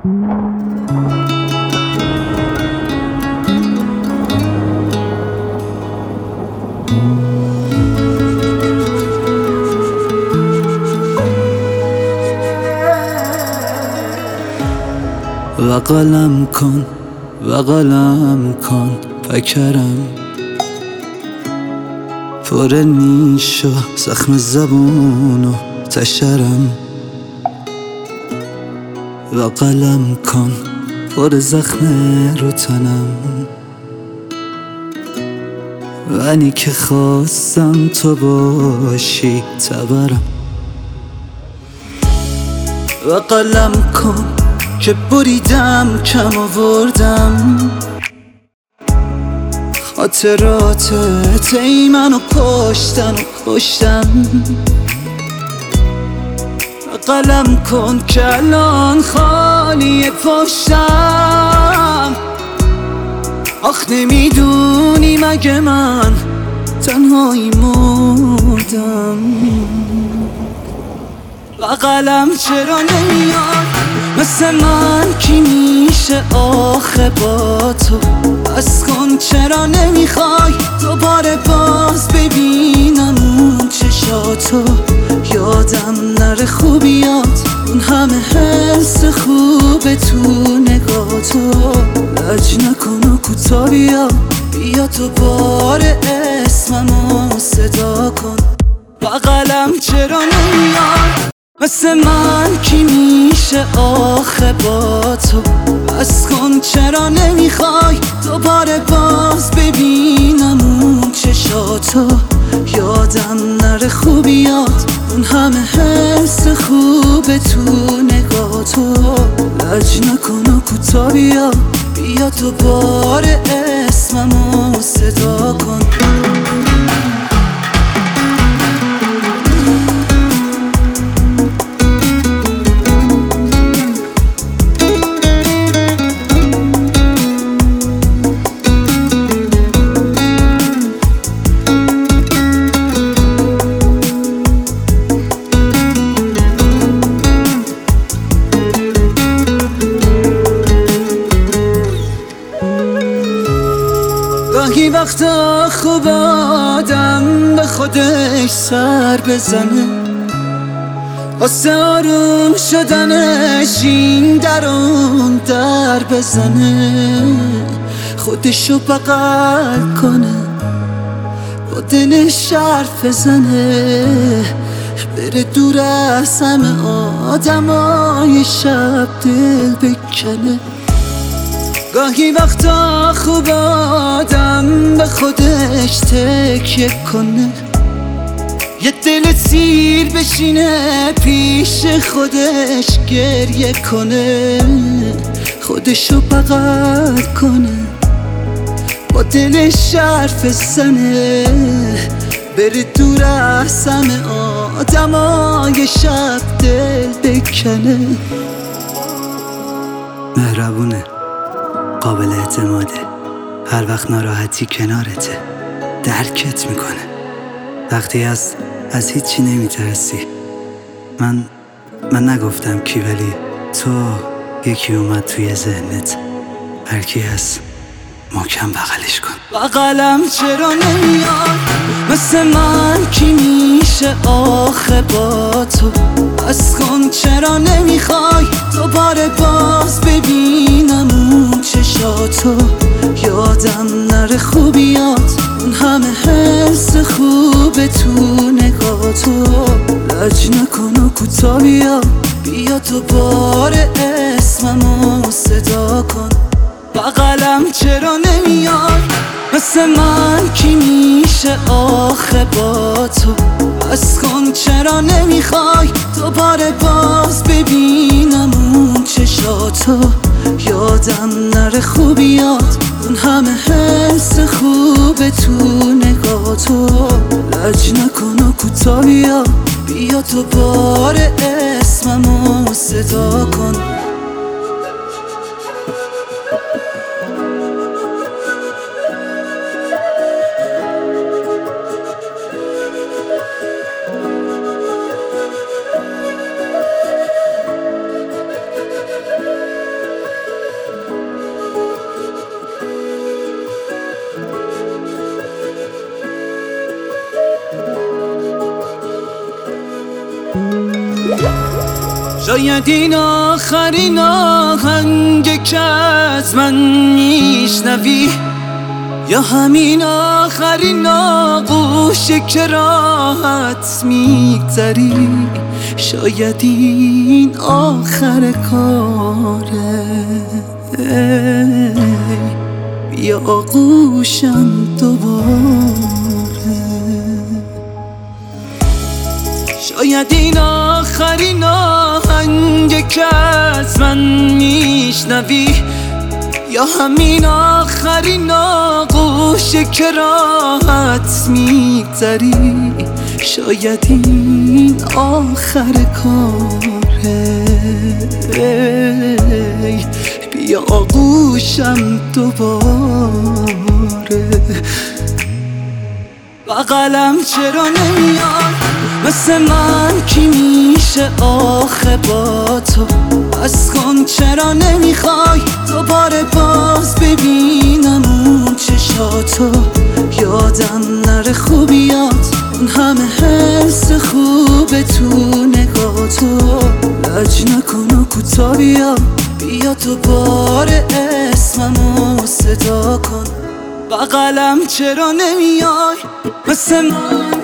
و قلم کن و قلم کن پکرم پر نیش و زخم زبون و تشرم و قلم کن پر زخم رو تنم ولی که خواستم تو باشی تبرم و قلم کن که بریدم کم آوردم خاطرات ای منو کشتن و کشتم و قلم کن که الان خالی پشتم آخ نمیدونی مگه من تنهایی مردم و قلم چرا نمیاد مثل من کی میشه آخه با تو بس کن چرا نمیخوای دوباره باز ببینم اون چشاتو یادم نره خوبیات اون همه حس خوبه تو نگاتو لج نکن و کوتا بیا دوباره اسممو صدا کن و قلم چرا نمیاد مثل من کی میشه آخه با تو بس کن چرا نمیخوای دوباره باز ببینم اون چشاتو یادم نره خوبیات اون همه حس خوبه تو نگاتو لج نکن و کوتا بیا دوباره اسممو صدا کن گاهی وقتا خوب آدم به خودش سر بزنه واسه آروم شدنش این در اون در بزنه خودشو بغل کنه با دلش حرف بزنه بره دور از همه آدمای شب دل بکنه گاهی وقتا خوب آدم به خودش تکیه کنه یه دل سیر بشینه پیش خودش گریه کنه خودشو بغل کنه با دلش حرف بزنه بره دور از همه آدمای شب دل بکنه مهربونه قابل اعتماده هر وقت ناراحتی کنارته درکت میکنه وقتی از هیچی نمیترسی من نگفتم کی ولی تو یکی اومد توی ذهنت هر کی هست محکم بغلش کن و قلم چرا نمیاد مثل من کی میشه آخه با تو بس کن چرا نمیخوای دوباره باز ببینم اون چشاتو یادم نره خوبیات اون همه حس خوبه تو نگاتو لج نکن و کوتا بیا دوباره اسممو صدا کن و قلم چرا نمیاد مثل من کی میشه آخه با تو بس کن چرا نمیخوای دوباره باز ببینم اون چشاتو یادم نره خوبیات اون همه حس خوبه تو نگاتو لج نکن و کوتا بیا دوباره اسممو صدا کن شاید این آخرین آهنگ که از من میشنوی، یا همین آخرین آغوشی که راحت میگذری. شاید این آخر کاره، بیا آغوشم دوباره. شاید این آخرین آهنگ که از من میشنوی، یا همین آخرین آغوشی که راحت میگذری. شاید این آخر کاره، بیا آغوشم دوباره. بغلم چرا نمیای مثل من کی میشه آخه با تو؟ از کن چرا نمیخوای دوباره باز ببینم اون چشاتو؟ یادم نره خوبیات، اون همه حس خوبه تو نگاتو. لج نکن و کوتا بیا دوباره اسممو صدا کن. بغلم چرا نمیای مثل من